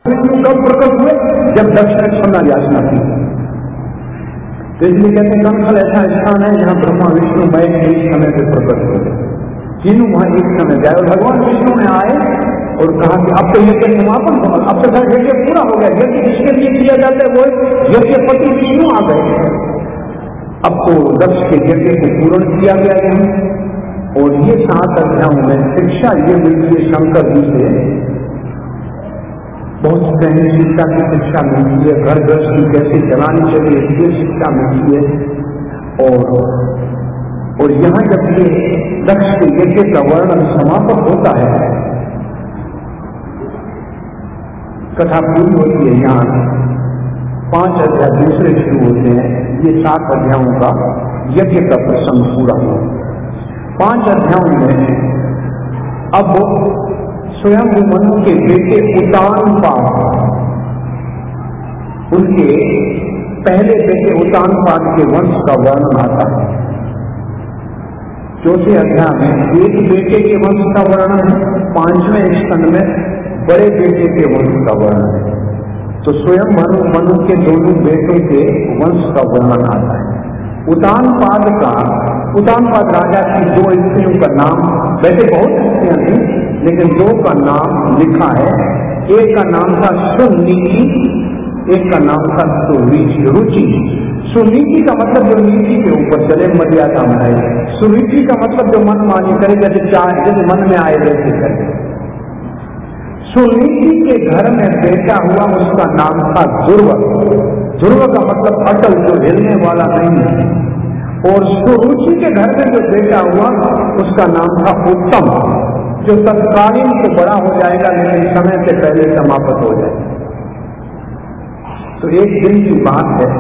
विष्णु कब प्रकट हुए? जब दक्ष ने क्षमा याचना की। तो इसलिए कहते हैं कंखल ऐसा स्थान है जहां ब्रह्मा विष्णु महेश एक समय पे प्रकट हुए, तीनों वहां एक समय जाए। और भगवान विष्णु ने आए और कहा कि अब तो यज्ञ समापन हो, अब तो सर यज्ञ पूरा हो गया। यज्ञ जिसके लिए किया जाता है वो यज्ञपति विष्णु आ गए। अब तो दक्ष के यज्ञ को पूर्ण किया गया है। और ये 7 अध्यायों में शिक्षा ये मिलती है शंकर जी से, बहुत सहनशीलता की शिक्षा मिलती है, घर गृहस्थी कैसे चलानी चाहिए ये शिक्षा मिलती है। और यहां जब ये दक्ष के यज्ञ का वर्णन समापन होता है, कथा पूरी होती है, यहाँ 5 अध्याय दूसरे शुरू होते हैं। ये 7 अध्यायों का यज्ञ का प्रसंग पूरा हुआ। 5 अध्यायों में अब स्वयं मनु के बेटे उतानपाद, उनके पहले बेटे उतानपाद के वंश का वर्णन आता है। 4थे अध्याय में एक बेटे के वंश का वर्णन है, 5वें स्कंद में बड़े बेटे के वंश का वर्णन है। तो स्वयं मनु के दोनों बेटों के वंश का वर्णन आता है। उतानपाद राजा की 2 स्त्रियों का नाम, वैसे बहुत स्त्रियां थी लेकिन 2 का नाम लिखा है। एक का नाम था सुनीति, एक का नाम था सुरुचि। सुनीति का मतलब जो नीति के ऊपर चले, मर्यादा में आए। सुरुचि का मतलब जो मन मानी करे, जैसे चाहे जैसे मन में आए वैसे करे। सुनीति के घर में बेटा हुआ, उसका नाम था ध्रुव। ध्रुव का मतलब अटल, जो हिलने वाला नहीं है। और सुरुचि के घर में जो बेटा हुआ उसका नाम था उत्तम, जो तत्कालीन तो बड़ा हो जाएगा लेकिन समय से पहले समाप्त हो जाएगा। तो एक दिन की बात है,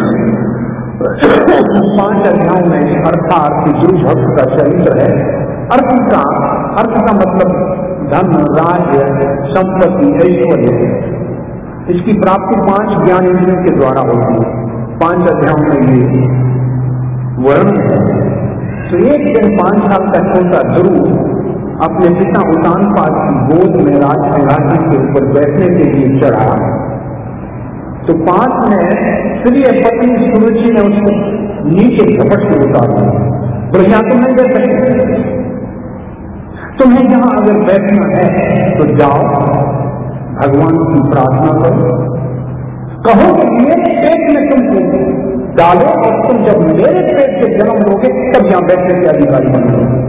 5 अध्यायों में अर्थात ध्रुव भक्त का चरित्र है। अर्थ का मतलब धन, राज्य, संपत्ति, ऐश्वर्य। इसकी प्राप्ति 5 ज्ञान इंद्रियों के द्वारा होती है। 5 अध्यायों में ये वर्णन है। तो एक दिन 5 साल का छोटा ध्रुव अपने पिता उतानपाद की गोद में राजसिंहासन के ऊपर बैठने के लिए चढ़ा। तो 5 में प्रिय पत्नी सुरुचि ने उसको नीचे झपट से उतार दिया। तो यहाँ तुम नहीं बैठ सकते, तुम्हें यहां अगर बैठना है तो जाओ, भगवान की प्रार्थना करो, कहो कि मेरे पेट में तुमको डालो और तुम जब मेरे पेट से जन्म लोगे तब यहां बैठने के अधिकारी बनोगे।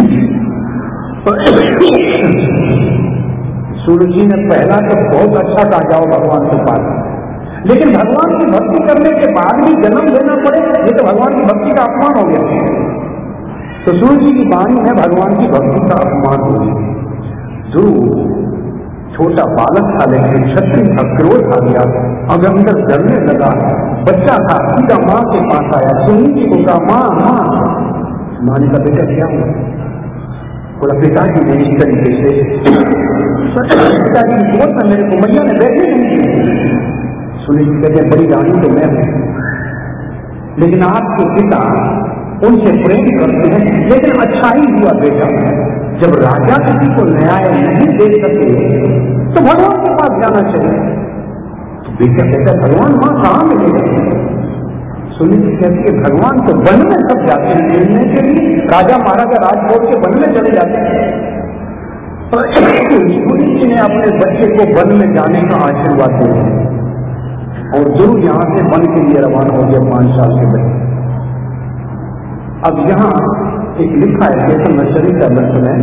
सूर्य ने पहला तो बहुत अच्छा कहा, जाओ भगवान के पास, लेकिन भगवान की भक्ति करने के बाद भी जन्म लेना पड़े, ये तो भगवान की भक्ति का अपमान हो गया। तो सूर्य जी की वाणी में भगवान की भक्ति का अपमान हो गया। ध्रुव छोटा बालक था लेकिन क्षत्रिय था, क्रोध आ गया, अब अंदर डरने लगा। बच्चा था, सीधा मां के पास आया, सुनी जी को कहा, मां। मां ने कहा, बेटा क्या हुआ? बोला, पिताजी ने इस तरीके से पिताजी की गोद में मेरे को मैया ने बैठने नहीं दी। सुनी जी कहते हैं, बड़ी रानी तो मैं हूं, लेकिन आपके पिता उनसे प्रेम करते हैं। लेकिन अच्छा ही हुआ बेटा, जब राजा किसी को न्याय नहीं दे सके तो भगवान के पास जाना चाहिए। तो बेटा कहता है, भगवान मां कहां मिलेगा? सुनी जी कहती है, भगवान तो वन में सब जाते हैं मिलने के लिए, राजा महाराजा राजभोग के वन में चले जाते हैं। सुनी जी ने अपने बच्चे को वन में जाने का आशीर्वाद दिया और ध्रुव यहां से वन के लिए रवाना हो गया 5 साल के बच्चे। अब यहां एक लिखा है, जैसे नचरिता में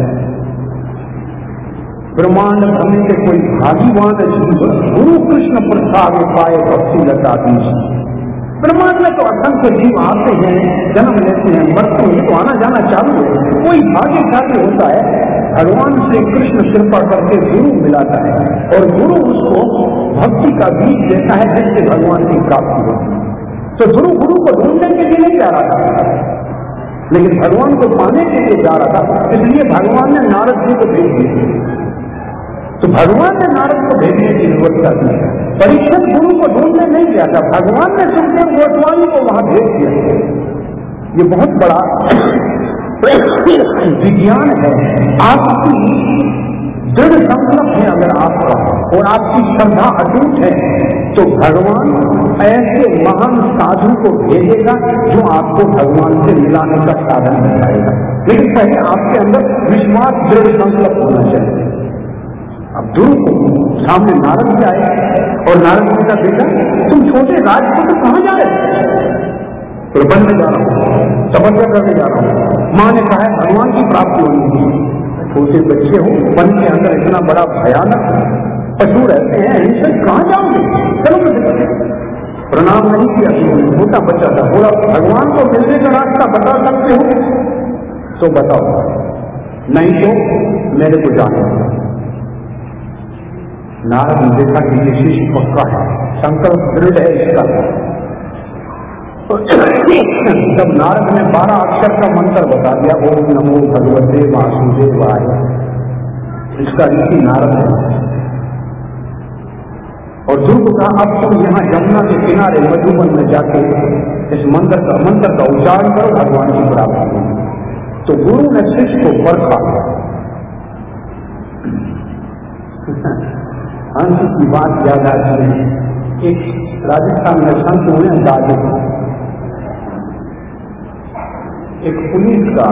ब्रह्मांड भ्रमण के कोई भागीवान जीव गुरु कृष्ण प्रसाद पाए भक्ति लता बीज। ब्रह्मांड में तो असंख्य जीव आते हैं, जन्म लेते हैं, मरते हैं, तो आना जाना चालू है। कोई भाग्यशाली होता है, भगवान से कृष्ण कृपा करके गुरु मिलाता है और गुरु उसको भक्ति का बीज देता है जिससे भगवान की प्राप्ति होती है। तो गुरु को ढूंढने के लिए नहीं जा रहा था, लेकिन भगवान को पाने के लिए जा रहा था। इसलिए भगवान ने नारद जी को भेज दिया। तो भगवान ने नारद को भेजने की जरूरत थी। परीक्षित गुरु को ढूंढने नहीं गया था, भगवान ने सुखदेव गोस्वामी को वहां भेज दिया। ये बहुत बड़ा विज्ञान है। आपकी दृढ़ संकल्प है अगर आपका और आपकी श्रद्धा अटूट है तो भगवान ऐसे महान साधु को भेजेगा जो आपको भगवान से मिलाने का साधन बताएगा। लेकिन पहले आपके अंदर विश्वास दृढ़ संकल्प होना चाहिए। अब ध्रुव को सामने नारद भी आए और नारद ने कहा बेटा तुम छोटे राजपुत्र कहां जा रहे? तो बनने जा रहा हूं, तपस्या करने जा रहा हूं। मां ने कहा है भगवान की प्राप्ति होनी चाहिए। छोटे बच्चे हो, वन के अंदर इतना बड़ा भयानक पशु रहते हैं, इनसे कहां जाओगे? चलो प्रणाम नहीं किया। छोटा बच्चा था, बोला भगवान को मिलने का रास्ता बता सकते हो तो बताओ, नहीं तो मेरे को जाना। नारद ने देखा कि ये शिष्य पक्का है, संकल्प दृढ़ है इसका। जब नारद ने 12 अक्षर का मंत्र बता दिया, ओम नमो भगवते वासुदेवाय, इसका ऋषि नारद है। और ध्रुव को कहा अब तुम यहाँ यमुना के किनारे मधुबन में जाके इस मंत्र का उच्चारण करो, भगवान की प्राप्ति होगी। तो गुरु ने शिष्य को परखा। हंस की बात याद आती है। एक राजस्थान में संत हुए दादू, एक पुलिस का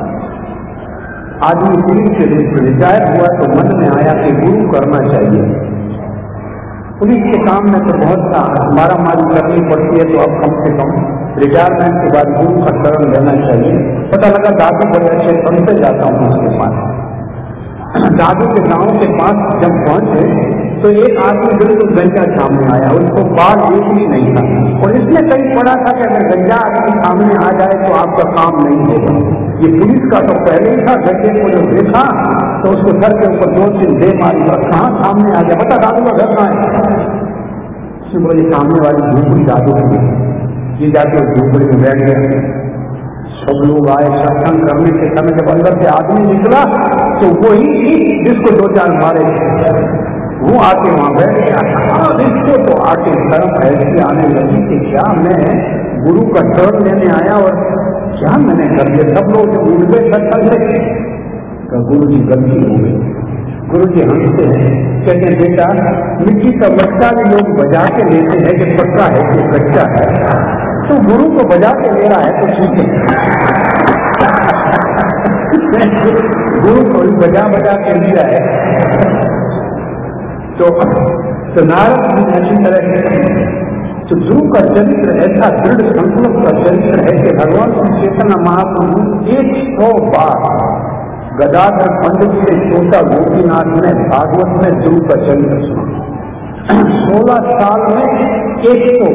आदमी पुलिस से रिटायर हुआ तो मन में आया कि गुरु करना चाहिए। पुलिस के काम में तो बहुत सा मारामारी करनी पड़ती है, तो अब कम से कम रिटायरमेंट के बाद गुरु का शरण लेना चाहिए। पता लगा दादू बड़े अच्छे संत जाता हूं उसके पास। दादू के गांव के पास जब पहुंचे तो एक आदमी बिल्कुल गंजा सामने आया, उसको बाल एक भी नहीं था और इसमें कहीं पड़ा था कि अगर गंजा आदमी सामने आ जाए तो आपका काम नहीं होगा। ये पुलिस का तो पहले ही था, गंजे को जो देखा तो उसको सर के ऊपर 2-3 दे मारी और कहां सामने आ गया, बता दादू का घर कहां है? उसने बोले सामने वाली झोपड़ी दादू की। ये जाके झोपड़ी में बैठ गया। सब लोग आए सत्संग करने के समय जब अंदर से आदमी निकला तो वही जिसको 2-4 मारे वो आके वहां बैठ गया। इसको तो आके शर्म ऐसी आने लगी कि क्या मैं गुरु का शरण लेने आया और क्या मैंने कर दिया। सब लोग जब उठ गए सत्संग से तो गुरु जी गलती हो गई। गुरु जी हंसते हैं, कहते हैं बेटा मिट्टी का मटका भी लोग बजा के लेते हैं कि पक्का है कि कच्चा है, तो गुरु को बजा के ले रहा है तो ठीक है। गुरु को भी बजा के लिया है। तो नारद भी अच्छी तरह से तो ध्रुव का चरित्र ऐसा दृढ़ संकल्प का चरित्र है कि भगवान श्री चैतन्य महाप्रभु 100 बार गदाधर पंडित से छोटा गोपीनाथ ने भागवत में ध्रुव का चरित्र सुना। 16 साल में 100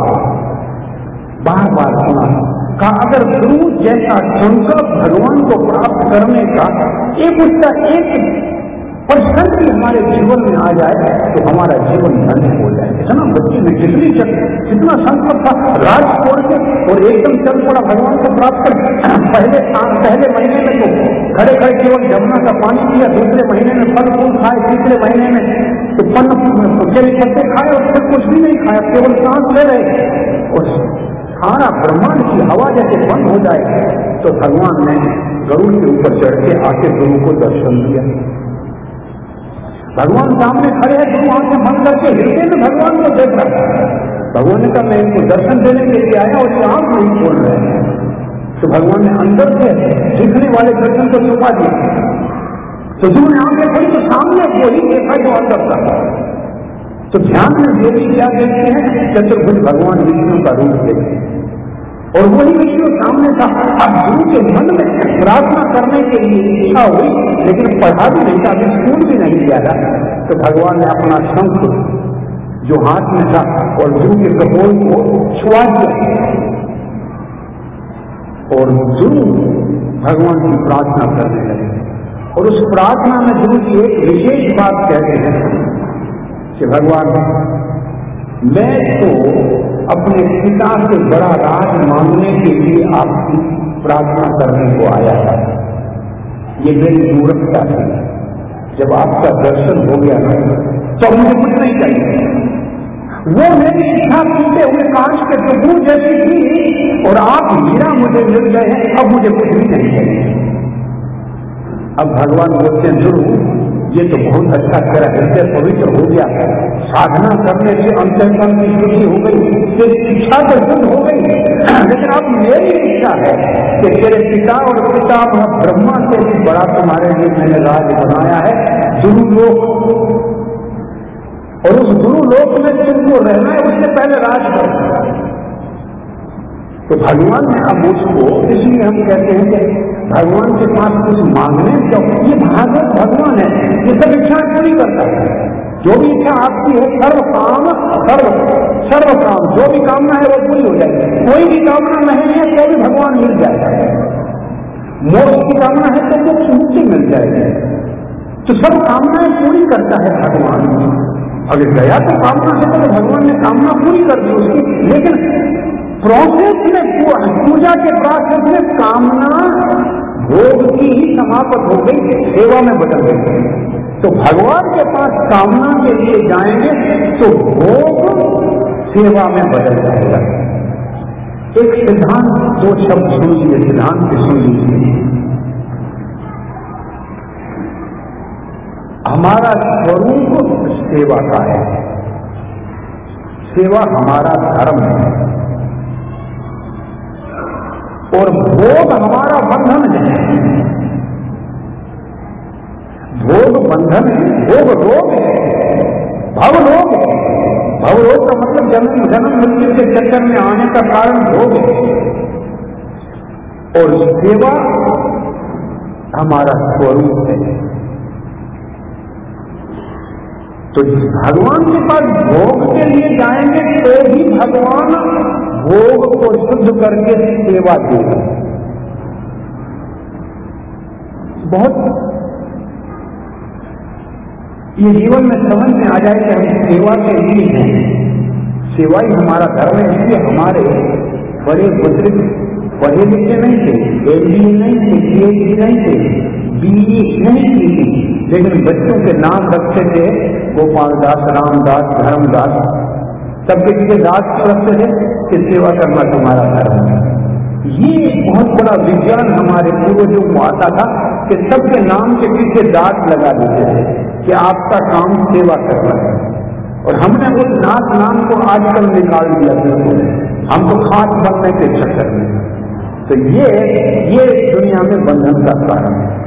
बार सुना। का अगर ध्रुव जैसा संकल्प भगवान को प्राप्त करने का उसका 1% भी हमारे जीवन में आ जाए तो हमारा जीवन धन्य हो जाए। इतना बच्चे में कितना संकल्प था, राज छोड़ के और एकदम चल पड़ा भगवान को प्राप्त कर। पहले महीने में तो खड़े केवल जमुना का पानी पिया, दूसरे महीने में फल फूल खाए, तीसरे महीने में तो केले पत्ते खाए और फिर कुछ भी नहीं खाया, केवल सांस ले रहे। और सारा ब्रह्मांड की हवा जैसे बंद हो जाए तो भगवान ने गरुड़ के ऊपर चढ़ के आके गुरु को दर्शन दिया। भगवान सामने खड़े हैं, गुरु आंखें बंद करके हृदय में भगवान को देख रहा है। भगवान ने कहा मैं इनको दर्शन देने के लिए आया और ये आंख नहीं खोल रहे हैं। तो भगवान ने अंदर से दिखने वाले दर्शन को छुपा दिया। तो जिन्होंने आंखें खोली तो सामने वही देखा जो अंदर था। तो ध्यान में देवी क्या देखते हैं? चतुर्भुज भगवान विष्णु का रूप देखते हैं और वही विष्णु सामने था। अब गुरु के मन में प्रार्थना करने के लिए इच्छा हुई, लेकिन पढ़ा भी नहीं था, अभी स्कूल भी नहीं किया था। तो भगवान ने अपना शंख जो हाथ में था और गुरु के कपोल को छुआ दिया और गुरु भगवान की प्रार्थना करने लगे। और उस प्रार्थना में गुरु जी एक विशेष बात कहते हैं कि भगवान मैं तो अपने पिता से बड़ा राज मांगने के लिए आपकी प्रार्थना करने को आया था। ये मेरी मूर्खता थी। जब आपका दर्शन हो गया ना तो मुझे कुछ नहीं चाहिए। वो मेरी इच्छा टूटे हुए कांच के टुकड़ों जैसी थी और आप हीरा मुझे मिल गए हैं, अब मुझे कुछ भी नहीं चाहिए। अब भगवान बोलते हैं ध्रुव ये तो बहुत अच्छा, तेरा हृदय पवित्र हो गया, साधना करने से अंतःकरण की शुद्धि हो गई, तेरी इच्छा तो शुद्ध हो गई। लेकिन अब मेरी इच्छा है कि तेरे पिता और पितामह ब्रह्मा से भी बड़ा तुम्हारे लिए मैंने राज बनाया है, गुरुलोक, और उस गुरुलोक में तुमको रहना है, उससे पहले राज करना। तो भगवान ने अब उसको, इसलिए हम कहते हैं कि भगवान के पास कुछ मांगने, तो ये भागवत भगवान है, ये सब इच्छाएं पूरी करता है। जो भी इच्छा आपकी है, सर्व काम जो भी कामना है वो पूरी हो जाएगी। कोई भी कामना नहीं है तो भी भगवान मिल जाएगा। मोक्ष की कामना है तो मोक्ष मुक्ति मिल जाएगी। तो सब कामनाएं पूरी करता है भगवान। अगर गया तो कामना है तो भगवान ने कामना पूरी कर दी उसकी, लेकिन प्रोसेस में, पूजा के प्रोसेस में कामना भोग की ही समाप्त हो गई, सेवा में बदल गई। तो भगवान के पास कामना के लिए जाएंगे तो भोग सेवा में बदल जाएगा। एक सिद्धांत, दो शब्द सुन लीजिए, सिद्धांत के सुन लीजिए। हमारा स्वरूप सेवा का है, सेवा हमारा धर्म है, और भोग हमारा बंधन है। भोग बंधन है, भोग रोग है, भवरोग है। भवरोग का मतलब जन्म मृत्यु के चक्कर में आने का कारण भोग है, और सेवा हमारा स्वरूप है। तो भगवान के पास भोग के लिए जाएंगे तो ही भगवान भोग को शुद्ध करके सेवा देगा। बहुत ये जीवन में समझ में आ जाए कि हम सेवा के लिए हैं, सेवा ही हमारा धर्म है। इसलिए हमारे बड़े बुजुर्ग पढ़े लिखे नहीं थे, MBA नहीं थे, PhD नहीं थे, BE नहीं की थी, लेकिन बच्चों के नाम रखे थे गोपाल दास, रामदास, धर्मदास। सबके पीछे दास क्यों रखते थे? कि सेवा करना तुम्हारा धर्म है। ये बहुत बड़ा विज्ञान हमारे पूर्वजों को आता था कि सबके नाम के पीछे दास लगा देते थे कि आपका काम सेवा करना है। और हमने उस नाम को आजकल निकाल दिया बिल्कुल, हम तो खास बनने के चक्कर में। तो ये दुनिया में बंधन का कारण है।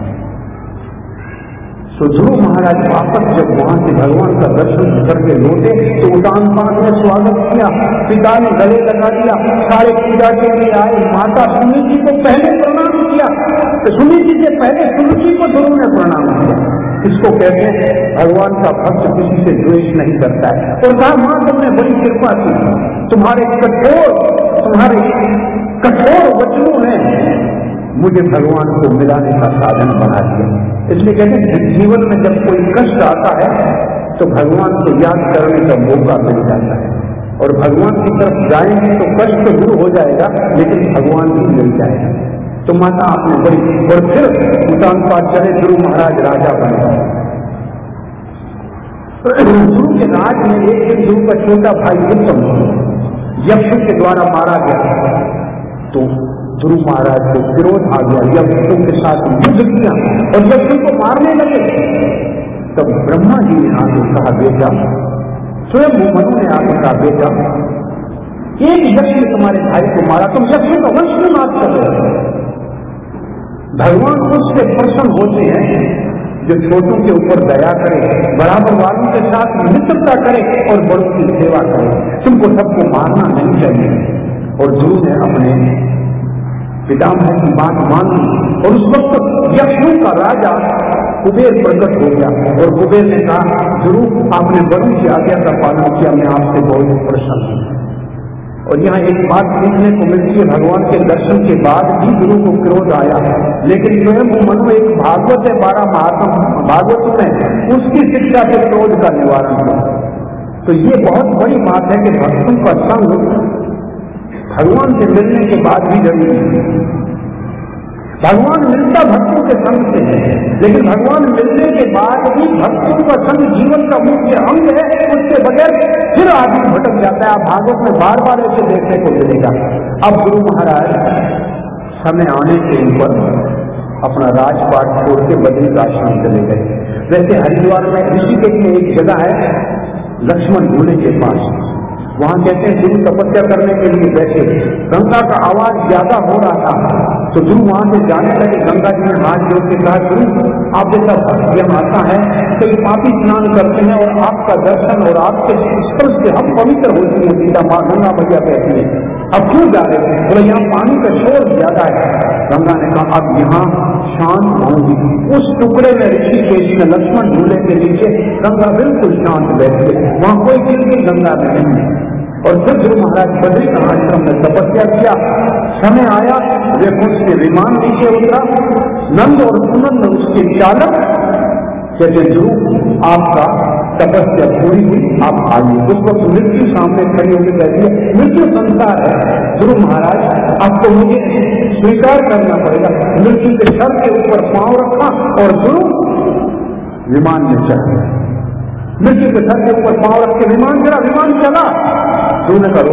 तो ध्रुव महाराज वापस जब वहां से भगवान का दर्शन करके लौटे तो उतान पान में स्वागत किया, पिता ने गले लगा दिया, सारे पूजा के लिए आए। माता सुनी जी को पहले प्रणाम किया, तो सुनी जी से पहले सुरुचि को ध्रुव ने प्रणाम किया। इसको कहते हैं भगवान का भक्त किसी से द्वेष नहीं करता है। और कहा, मां तुमने बड़ी कृपा की, तुम्हारे कठोर वचनों ने मुझे भगवान को मिलाने का साधन बना दिया। इसलिए कहते हैं जीवन में जब कोई कष्ट आता है तो भगवान को याद करने का मौका मिल जाता है, और भगवान की तरफ जाएंगे तो कष्ट तो दूर हो जाएगा, लेकिन भगवान भी मिल जाएगा। तो माता आपने बड़ी, और फिर उतान पाठ चले, ध्रुव महाराज राजा बन गए। ध्रुव के राज में एक दिन ध्रुव का छोटा भाई उत्तम यक्षों के द्वारा मारा गया। तो ध्रुव महाराज को विरोध आ गया, यक्षों के साथ युद्ध किया और यक्षों को मारने लगे। तब ब्रह्मा जी ने आगे कहा, बेटा, स्वयं मनु ने आगे कहा, बेटा, एक यक्ष ने तुम्हारे भाई को मारा, तुम यक्षों का वंश में नाश कर रहे हो। भगवान उससे प्रसन्न होते हैं जो छोटों के ऊपर दया करे, बराबर वालों के साथ मित्रता करे और बड़ों की सेवा करे। तुमको सबको मारना नहीं चाहिए। और ध्रुव ने अपने पितामह की बात मानी, और उस वक्त यक्षों का राजा कुबेर प्रकट हो गया। और कुबेर ने कहा, ध्रुव आपने बड़ों की आज्ञा का पालन किया, मैं आपसे बहुत प्रसन्न हूं। और यहाँ एक बात सीखने को मिलती है, भगवान के दर्शन के बाद भी ध्रुव को क्रोध आया, लेकिन स्वयं मनु एक भागवत है, 12 महात्म भागवतों में उसकी शिक्षा से क्रोध का निवारण हुआ। तो ये बहुत बड़ी बात है कि भक्तों का संग भगवान से मिलने के बाद भी जरूरी है। भगवान मिलता भक्तों के संग से है, लेकिन भगवान मिलने के बाद भी भक्तों का संग जीवन का मुख्य अंग है, उसके बगैर फिर आदमी भटक जाता है। आप भागवत में बार बार ऐसे देखने को मिलेगा। अब गुरु महाराज समय आने के ऊपर अपना राजपाट छोड़ के बद्रिक आश्रम चले गए। वैसे हरिद्वार में ऋषिकेश में एक जगह है लक्ष्मण झूले के पास, वहां कहते हैं गुरु तपस्या करने के लिए बैठे, गंगा का आवाज ज्यादा हो रहा था तो गुरु वहां से जाने लगे, गंगा जी ने हाथ जोड़ के कहा गुरु आप जैसा भाग्यम आता है कई पापी स्नान करते हैं और आपका दर्शन और आपके स्पर्श से हम पवित्र होती है, सीता माँ गंगा मैया कहती है, अब क्यों जा रहे हैं? बोले यहाँ पानी का शोर ज्यादा है। गंगा ने कहा अब यहाँ शांत होंगी। उस टुकड़े में ऋषिकेश में लक्ष्मण झूले के नीचे गंगा बिल्कुल शांत बैठी, वहां कोई किसी गंगा में नहीं। और फिर गुरु महाराज बद्री का आश्रम में तपस्या किया, समय आया वे से विमान नीचे उतरा, नंद और सुनंद उसके चालक कहते गुरु आपका तपस्या पूरी हुई, आप आइए। उस वक्त मृत्यु सामने खड़ी होकर कहती है मृत्यु संसार है गुरु महाराज आपको मुझे स्वीकार करना पड़ेगा। मृत्यु के सर के ऊपर पांव रखा और गुरु विमान में चढ़, मृत्यु के सर के ऊपर पांव रख के विमान चला, विमान चला, सुन करो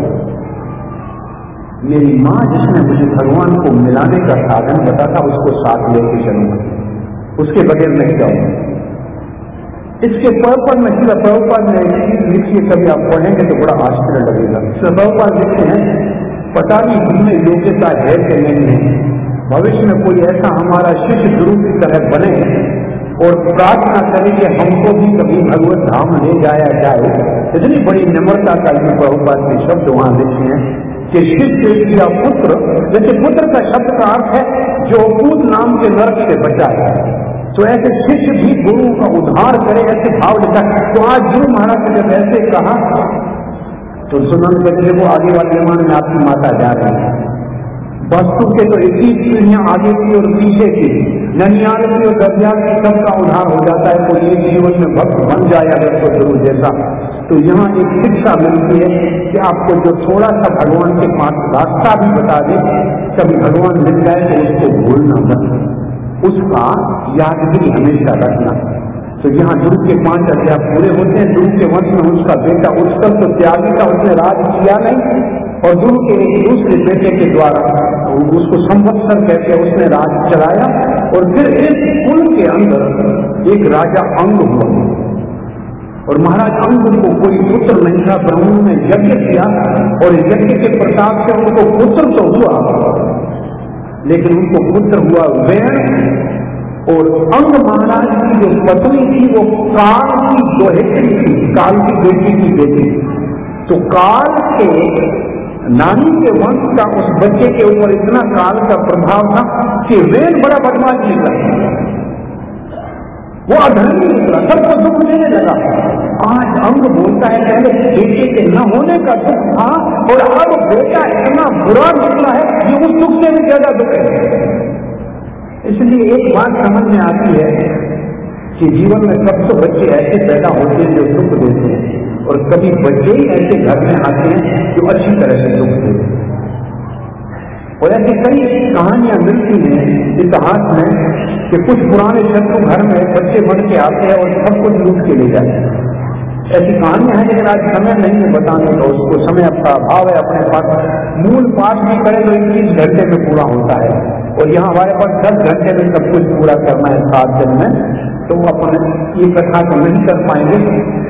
मेरी मां जिसने मुझे भगवान को मिलाने का साधन बता था उसको साथ लेके चलूंगा, उसके बगैर नहीं जाऊंगा। इसके पर में श्रील प्रभुपाद ने लिखी, कभी आप पढ़ेंगे तो बड़ा आश्चर्य लगेगा। श्रील प्रभुपाद लिखते हैं पता नहीं हमने योग्यता है कि नहीं है, भविष्य में कोई ऐसा हमारा शिष्य गुरु की तरह बने और प्रार्थना करें कि हमको भी कभी भगवत धाम ले जाया जाए। इतनी बड़ी निम्रता का प्रभुपाद के शब्द वहां लिखे हैं कि शिष्य या पुत्र, जैसे पुत्र का शब्द का अर्थ है जो पूत नाम के नरक से बचाए, तो ऐसे शिष्य भी गुरु का उद्धार करे, ऐसे भाव लिखा। तो आज गुरु महाराज ने जब ऐसे कहा तो सुनंद कहते वो आगे वाले विमान में आपकी माता जा रही है। वस्तु के तो इतनी पीढ़ियां आगे की और पीछे की, ननियाल की और दरियाल की सबका उद्धार हो जाता है। कोई एक जीवन में भक्त बन जाए अगर तो गुरु जैसा, तो यहाँ एक शिक्षा मिलती है कि आपको जो थोड़ा सा भगवान के पास रास्ता भी बता दे, कभी भगवान मिल जाए तो उसको भूलना मत, उसका यादगिरी हमेशा रखना। तो यहाँ गुरु के 5 अध्याय पूरे होते हैं। गुरु के वंश में उसका बेटा उत्कल तो त्यागी का, उसने राज किया नहीं, और गुरु के एक दूसरे बेटे के द्वारा उसको संवत्सर कहते उसने राज चलाया। और फिर इस कुल के अंदर एक राजा अंग हुआ, और महाराज अंग को कोई पुत्र नहीं था। ब्राह्मण ने यज्ञ किया और यज्ञ के प्रताप से उनको पुत्र तो हुआ, लेकिन उनको पुत्र हुआ वेण। और अंग महाराज की जो पत्नी थी वो काल की दोहित्री थी, काल की बेटी की बेटी। तो काल के नानी के वंश का उस बच्चे के ऊपर इतना काल का प्रभाव था कि वेद बड़ा बदमाश निकला, वो अधर्मी निकला, सबको दुख देने लगा। आज अंग बोलता है पहले बेटे के न होने का दुख था और अब बेटा इतना बुरा निकला है कि उस दुख से भी ज्यादा दुख है। इसलिए एक बात समझ में आती है कि जीवन में सबसे बच्चे ऐसे पैदा होते हैं जो दुख देते हैं, और कभी बच्चे ही ऐसे घर में आते हैं जो अच्छी तरह से दुख देते हैं। और ऐसी कई कहानियां मिलती हैं इतिहास में कि कुछ पुराने शत्रु घर में बच्चे बन के आते हैं और सब कुछ लूट के ले जाते हैं। ऐसी कहानियां हैं, लेकिन आज समय नहीं है बताने का, उसको समय का अभाव है अपने पास। मूल पाठ भी करें तो 21 घंटे में पूरा होता है, और यहाँ हमारे पास 10 घंटे में सब कुछ पूरा करना है 7 दिन में, तो अपन ये कथा तो नहीं कर पाएंगे।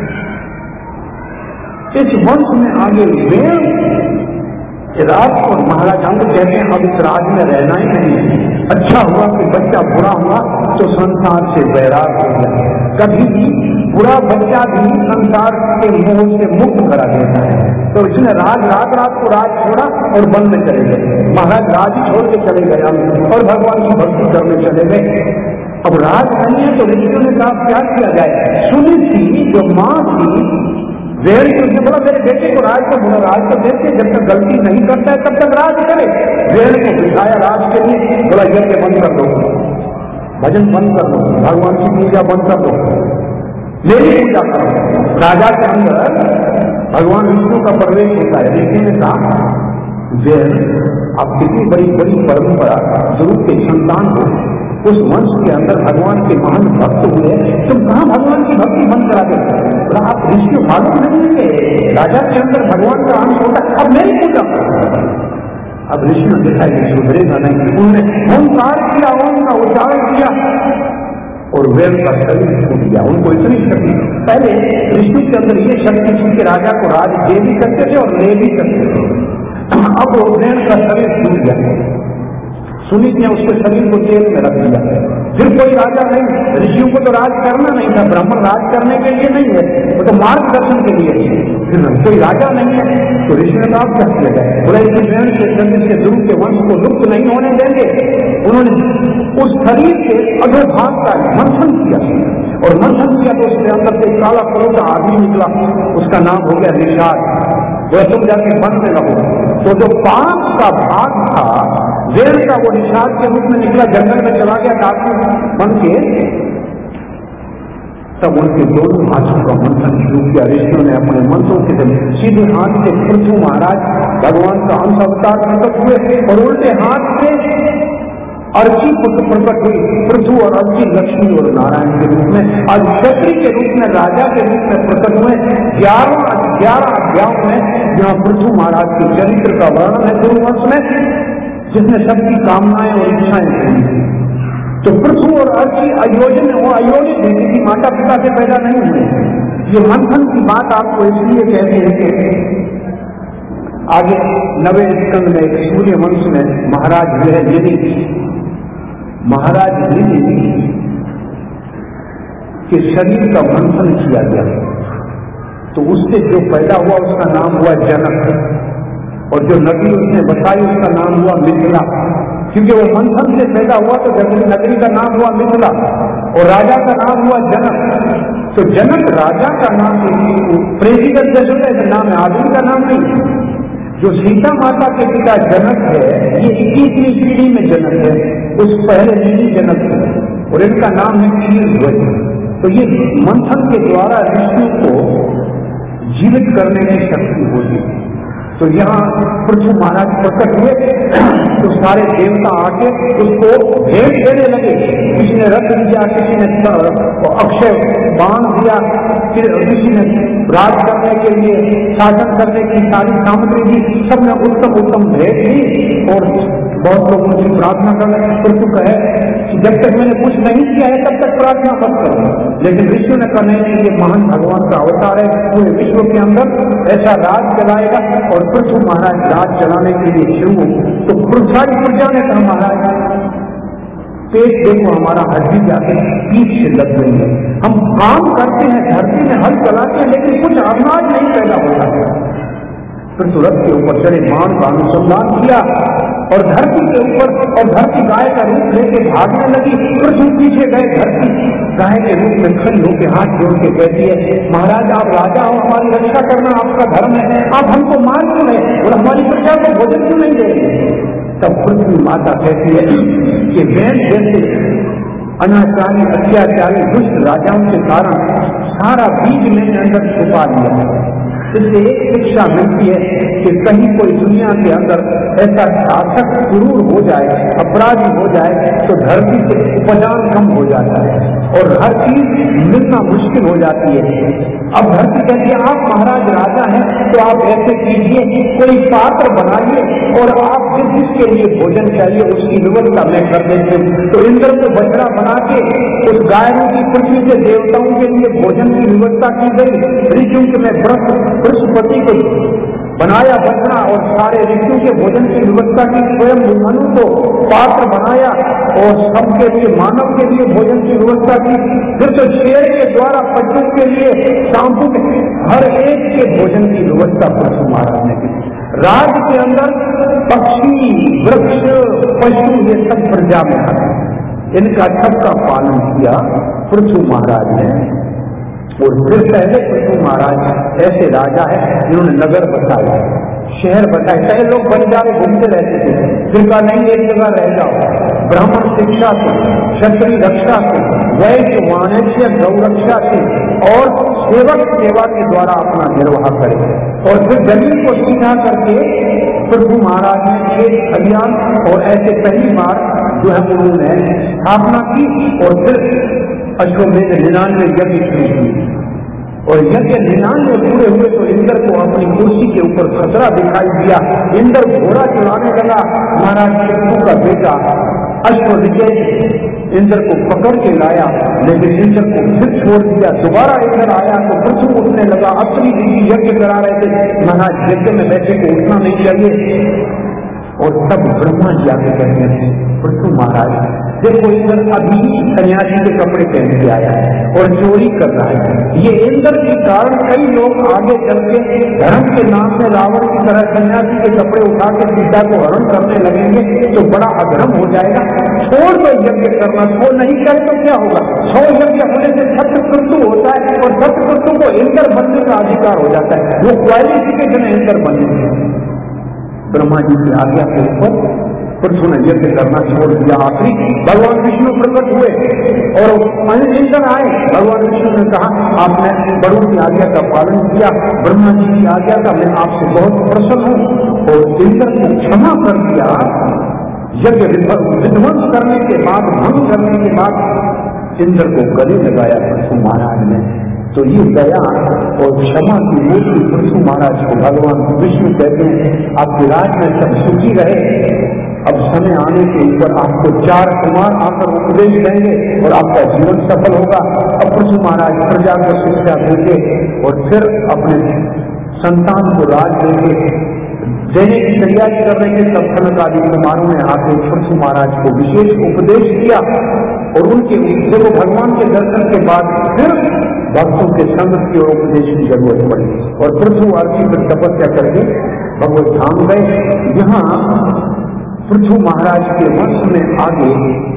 इस वंश में आगे वेद राज और महाराज अंग कहते हैं अब इस राज में रहना ही नहीं है। अच्छा हुआ कि बच्चा बुरा हुआ तो संसार से वैराग हो गया। कभी भी बुरा बच्चा भी संसार के मोह से मुक्त करा देता है। तो इसने रात को राज छोड़ा और वन में चले गए। महाराज राज छोड़ के चले गए और भगवान की भक्ति करने चले गए। अब राज नहीं है तो ऋषियों ने कहा क्या किया जाए। सुनी थी जो माँ थी वेड़ की, उसने बोला मेरे बेटे को राज को बोला, राज को देते जब तक गलती नहीं करता है तब तक राज करे। वेड़ को बिठाया राज के लिए, बोला यज्ञ बंद कर दो, भजन बंद कर दो, भगवान की पूजा बंद कर दो, मेरी पूजा करो। राजा के अंदर भगवान विष्णु का प्रवेश होता है। ऋषि ने कहा वेड़ आप कितनी बड़ी बड़ी परंपरा गुरु के संतान हो, उस वंश के अंदर भगवान के महान भक्त हुए, तुम कहां भगवान की भक्ति बंद करा देते? आप ऋषि मालूम नहीं है राजा के अंदर भगवान का अंश होता है, अब मेरी पूजा करो। अब ऋषि ने देखा कि सुधरेगा नहीं, उन्होंने ओंकार किया, ओम का उच्चारण किया और वेद का शरीर छूट गया। उनको इतनी शक्ति, पहले ऋषि के अंदर ये शक्ति थी कि राजा को राज दे भी सकते थे और ले भी सकते थे। अब वेद का शरीर छूट गया, सुनीत ने उसके शरीर को जेल में रख दिया। फिर कोई राजा नहीं, ऋषियों को तो राज करना नहीं था, ब्राह्मण राज करने के लिए नहीं है, वो तो मार्गदर्शन के लिए है। फिर कोई राजा नहीं है तो ऋषि ने आप क्या किया जाए, बोला इस वेद के शरीर से ध्रुव के वंश को लुप्त नहीं होने देंगे। उन्होंने उस शरीर के अधोभाग का मंथन किया और मंथन किया तो उसके अंदर से काला कलर का आदमी निकला, उसका नाम हो गया निषाद। वह तुम जाके बन में लगो, तो जो पांच का भाग था वेद का वो निषाद के रूप में निकला, जंगल में चला गया डाकू बन के। तब उनके दोनों हाथों का मंथन शुरू किया। ऋषियों ने अपने मंत्रों के जरिए सीधे हाथ से पृथु महाराज भगवान का अंश अवतार प्रकट हुए और उल्टे हाथ से अर्ची प्रकट हुई। पृथु और अर्ची लक्ष्मी और नारायण के रूप में, आज क्षत्रिय के रूप में, राजा के रूप में प्रकट हुए। 11 अध्यायों में जहाँ पृथु महाराज के चरित्र का वर्णन है गुरुवंश में, जिसने सबकी कामनाएं और इच्छाएं पूरी। तो पृथु और अर्ची अयोजन, वो अयोनित है, किसी माता पिता से पैदा नहीं हुए। ये मंथन की बात आपको इसलिए कहते हैं कि आगे 9वें स्कंद में सूर्य वंश में महाराज लिनि के शरीर का मंथन किया गया, तो उससे जो पैदा हुआ उसका नाम हुआ जनक, और जो नगरी उसने बसाई उसका नाम हुआ मिथिला, क्योंकि वो मंथन से पैदा हुआ तो नगरी का नाम हुआ मिथिला और राजा का नाम हुआ जनक। तो जनक राजा का नाम, प्रेसिडेंट जैसे का नाम है, आदमी का नाम नहीं। जो सीता माता के पिता जनक है, ये 21वीं पीढ़ी में जनक है, उस पहले पीढ़ी जनक है और इनका नाम है क्षीरध्वज। तो ये मंथन के द्वारा ऋषियों को जीवित करने की शक्ति होती है। तो यहाँ पृथु महाराज प्रकट हुए तो सारे देवता आके उसको भेंट देने लगे। किसी ने रथ दिया, किसी ने अक्षय बाण दिया, फिर किसी ने राज करने के लिए, शासन करने की सारी सामग्री दी। सबने उत्तम उत्तम भेंट दी और बहुत लोग उनकी प्रार्थना करने। पृथु कहे कि जब तक मैंने कुछ नहीं किया है तब तक प्रार्थना मत करो। लेकिन ऋषियों ने कहने कि ये महान भगवान का अवतार है, पूरे विश्व के अंदर ऐसा राज चलाएगा। और पृथु महाराज राज चलाने के लिए शुरू, तो सारी प्रजा ने कहा महाराज पेट देखो हमारा हड्डी जाके पीठ से लग गई है, हम काम करते हैं, धरती में हल चलाते हैं, लेकिन कुछ अनाज नहीं पैदा होता है। फिर तुरंत के ऊपर चढ़े बाण का अनुसंधान किया और धरती के ऊपर, और धरती गाय का रूप लेके भागने लगी। पृथ्वी पीछे गए, धरती गाय के रूप में खड़ी होकर हाथ जोड़ के कहती है महाराज आप राजा हो, हमारी रक्षा करना आपका धर्म है, आप हमको मान क्यों नहीं और हमारी प्रजा को भोजन क्यों नहीं दे। तब पृथ्वी माता कहती है कि वैन जैसे अनाचारी अत्याचारी दुष्ट राजाओं के कारण सारा बीज मैंने अंदर छुपा लिया। इससे एक शिक्षा मिलती है कि कहीं कोई दुनिया के अंदर ऐसा शासक क्रूर हो जाए, अपराधी हो जाए, तो धरती से उपजान कम हो जाता है और हर चीज मिलना मुश्किल हो जाती है। अब धरती कहती है आप महाराज राजा हैं तो आप ऐसे कीजिए, कोई पात्र बनाइए और आप जिसके लिए भोजन चाहिए उसकी व्यवस्था मैं कर देती हूँ। तो इंद्र को बछड़ा बना के उस गाय की पृथ्वी के देवताओं के लिए भोजन की व्यवस्था की गई। ऋषियों में बृहस्पति को बनाया बछड़ा और सारे ऋषियों के भोजन की व्यवस्था की। स्वयं मनु को पात्र बनाया और सबके लिए, मानव के लिए भोजन की व्यवस्था की। फिर तो शेर के द्वारा पशु के लिए, सांपू के, हर एक के भोजन की व्यवस्था पृथु महाराज ने की। राज्य के अंदर पक्षी, वृक्ष, पशु ये सब प्रजा में आते, इनका सबका पालन किया पृथु महाराज ने। और फिर पहले पृथु महाराज ऐसे राजा है जिन्होंने नगर बसाया, शहर बसाए। पहले लोग बंजारे घूमते रहते थे, फिर कहा नहीं एक जगह रह जाओ। ब्राह्मण शिक्षा से, क्षत्रिय रक्षा से, वैश्य वाणिज्य गौरक्षा से और सेवक सेवा के द्वारा अपना निर्वाह करे। और फिर जमीन को सीधा करके पृथु महाराज ने एक अभियान और ऐसे पहली बार जो है उन्होंने स्थापना की। और फिर अश्वमेध 99 यज्ञ शुरू हुई और यज्ञ 99 पूरे हुए तो इंद्र को अपनी कुर्सी के ऊपर खतरा दिखाई दिया। इंद्र घोड़ा चलाने लगा। महाराज पृथु का बेटा अश्वविजय इंद्र को पकड़ के लाया, लेकिन इंद्र को फिर छोड़ दिया। दोबारा इंद्र आया तो पृथ्वी उठने लगा। अत्रि ऋषि यज्ञ करा रहे थे, महाराज यज्ञ में बैठे को उठना नहीं चाहिए। और तब ब्रह्मा जी आके कहते हैं, पृथ्वी महाराज देखो इंद्र अभी सन्यासी के कपड़े पहन के आया है और चोरी कर रहा है। ये इंद्र के कारण कई लोग आगे चल के धर्म के नाम में रावण की तरह सन्यासी के कपड़े उठा के सीता को हरण करने लगेंगे तो बड़ा अधर्म हो जाएगा। छोड़ दो यज्ञ करना, छोड़ नहीं करे तो क्या होगा? 100 यज्ञ होने से सत्यकृतु होता है और सत्यकृतु को इंद्र बनने का अधिकार हो जाता है। वो क्वालिफिकेशन है इंद्र बनने। ब्रह्मा जी की आज्ञा के ऊपर पृथ्वी ने यज्ञ करना छोड़ दिया। आखिरी भगवान विष्णु प्रकट हुए और इंद्र आए। भगवान विष्णु ने कहा, आपने बड़ों की आज्ञा का पालन किया, ब्रह्मा जी की आज्ञा का मैं आपसे बहुत प्रसन्न हूं। और इंद्र को क्षमा कर दिया। यज्ञ विध्वंस करने के बाद, भंग करने के बाद इंद्र को गले लगाया पृथ्वी महाराज ने। तो ये दया और क्षमा की मूर्ति पृथ्वी महाराज को भगवान विष्णु कहते हैं, आपके राज में सब सुखी रहे। अब समय आने के ऊपर आपको 4 कुमार आकर उपदेश देंगे और आपका जीवन सफल होगा। अब पृथ्वी महाराज प्रजा को शिक्षा देंगे और फिर अपने संतान को राज देने की तैयारी कर रहे थे। तब सनकादि कुमारों ने आकर पृथ्वी महाराज को विशेष उपदेश दिया और उनके देखो भगवान के दर्शन के बाद फिर भक्तों के संग की ओर उपदेश की जरूरत पड़ी और पृथ्वी आरती पर तपस्या करके भगवत धाम गए। यहाँ पृथ्वी महाराज के वंश में आगे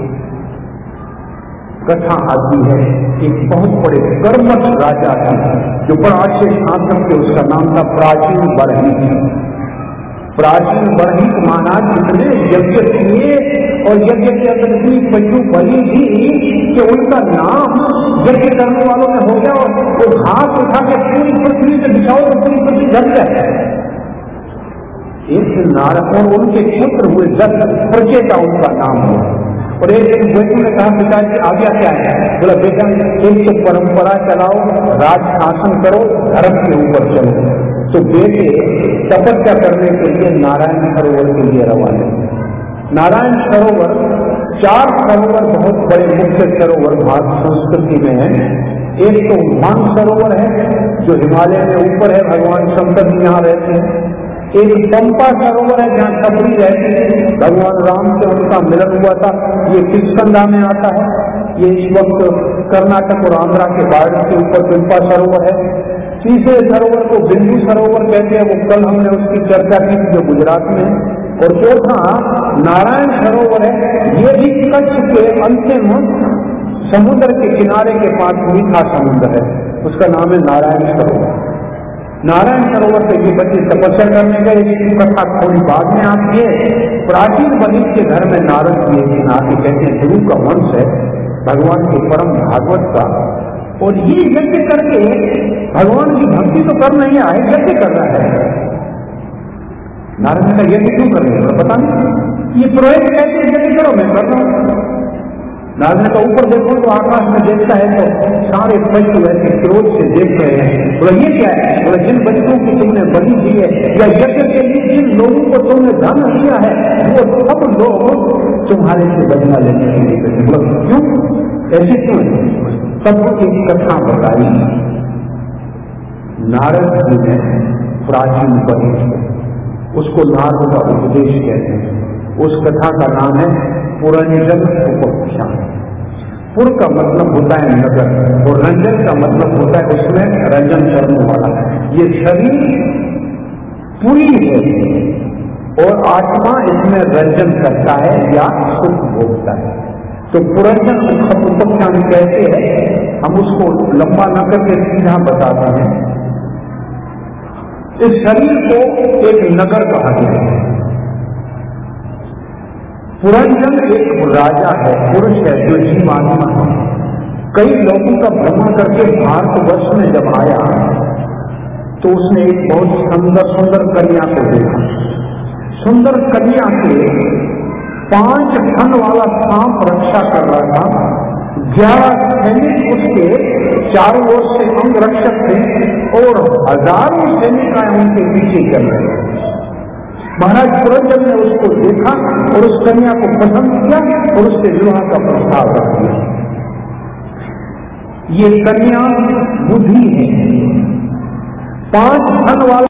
कथा आती है। एक बहुत बड़े कर्मठ राजा थे जो बड़ा अच्छे शासक थे, उसका नाम था प्राचीन बरहिक। प्राचीन बरहिक महाराज इतने यज्ञ किए और यज्ञ के अंदर इतनी पशु बलि थी कि उनका नाम यज्ञ करने वालों में हो गया और वो घास उठा के पूरी पृथ्वी से बिछाओ तो पूरी पृथ्वी ढक जाए। एक दिन नारद और उनके पुत्र हुए 10 प्रचेता उनका नाम हो। और एक दिन बेटू ने कहा, पिताजी आज्ञा क्या है? बोला, बेटा एक तो परंपरा चलाओ, राज शासन करो, धर्म के ऊपर चलो। तो बेटे तपस्या करने के लिए नारायण सरोवर के लिए रवाना। नारायण सरोवर 4 सरोवर बहुत बड़े मुख्य सरोवर भारत संस्कृति में है। एक तो मान सरोवर है जो हिमालय में ऊपर है, भगवान शंकर जी यहाँ रहते हैं। एक पंपा सरोवर है जहाँ सबरी रहती है, भगवान राम से उनका मिलन हुआ था। ये किष्किंधा में आता है। ये इस वक्त कर्नाटक और आंध्रा के बॉर्डर के ऊपर पंपा सरोवर है। तीसरे सरोवर को बिंदु सरोवर कहते हैं, वो कल हमने उसकी चर्चा की थी जो गुजरात में। और चौथा नारायण सरोवर है, ये भी कच्छ के अंतिम समुद्र के किनारे के पास मीठा समुद्र है, उसका नाम है नारायण सरोवर। नारायण सरोवर से ये बच्चे तपस्या करने गए। इसकी कथा थोड़ी बाद में आती है। प्राचीन बलि के घर में नारद जी एक दिन आके कहते हैं, गुरु का वंश है भगवान के परम भागवत का, और ये यज्ञ करके भगवान की भक्ति तो कर नहीं आए, यज्ञ कर रहा है। नारद जी का यज्ञ क्यों कर रहे हैं पता नहीं। ये पुरोहित कहते हैं यज्ञ करो, मैं कर रहा हूं। नारद का ऊपर देखो तो आकाश में देखता है तो सारे पशु ऐसे क्रोध से देख रहे हैं। बोला, ये क्या है? बोला, जिन बच्चों की तुमने बलि दी है या यज्ञ के लिए जिन लोगों को तुमने धन दिया है वो सब लोग तुम्हारे से बदला लेने के लिए। बोला, क्यों ऐसे क्यों? सबको एक कथा बताई। नारद जी ने प्राचीन बलि, उसको नारद का उपदेश कहते हैं। उस कथा का नाम है पुरंजन उपाख्यान। पुर का मतलब होता है नगर और रंजन का मतलब होता है उसमें रंजन करने वाला। ये शरीर पूरी है और आत्मा इसमें रंजन करता है या सुख भोगता है। तो पुरंजन उपाख्यान कहते हैं। हम उसको लंबा न करके सीधा बताते हैं। इस शरीर को एक नगर कहा गया है। पुरंजन एक राजा है, पुरुष है जो जीवात्मा है। कई लोगों का भ्रमण करके भारतवर्ष में जब आया तो उसने एक बहुत सुंदर कन्या को देखा। सुंदर कन्या के 5 फन वाला सांप रक्षा कर रहा था। 11 सैनिक उसके चारों ओर से अंग रक्षक थे और हजारों सैनिक उनके पीछे चल रहे थे। महाराज पुरंजन ने उसको देखा और उस कन्या को पसंद किया और उससे विवाह का प्रस्ताव रख दिया। ये कन्या बुद्धि है, 5 धन वाला